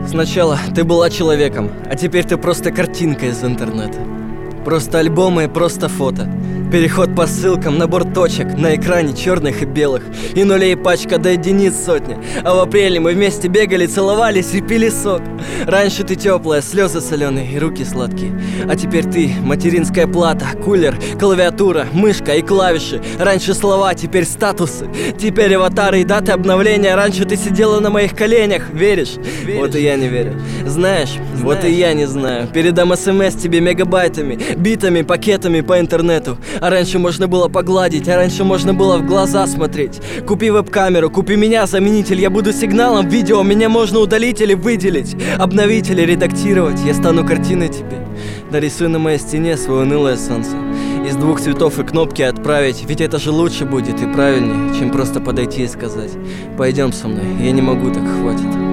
Сначала ты была человеком, а теперь ты просто картинка из интернета. Просто альбомы, просто фото. Переход по ссылкам, набор точек на экране черных и белых. И нулей пачка до единиц сотни. А в апреле мы вместе бегали, целовались и пили сок. Раньше ты теплая, слезы соленые и руки сладкие. А теперь ты материнская плата, кулер, клавиатура, мышка и клавиши. Раньше слова, теперь статусы. Теперь аватары и даты обновления. Раньше ты сидела на моих коленях. Веришь? Вот и я не верю. Знаешь, вот и я не знаю. Передам СМС тебе мегабайтами, битами, пакетами по интернету. А раньше можно было погладить, а раньше можно было в глаза смотреть. Купи веб-камеру, купи меня, заменитель. Я буду сигналом видео, меня можно удалить или выделить, обновить или редактировать. Я стану картиной тебе. Нарисуй на моей стене свое унылое солнце. Из 2 цветов и кнопки отправить. Ведь это же лучше будет и правильнее, чем просто подойти и сказать: пойдем со мной, я не могу, так хватит.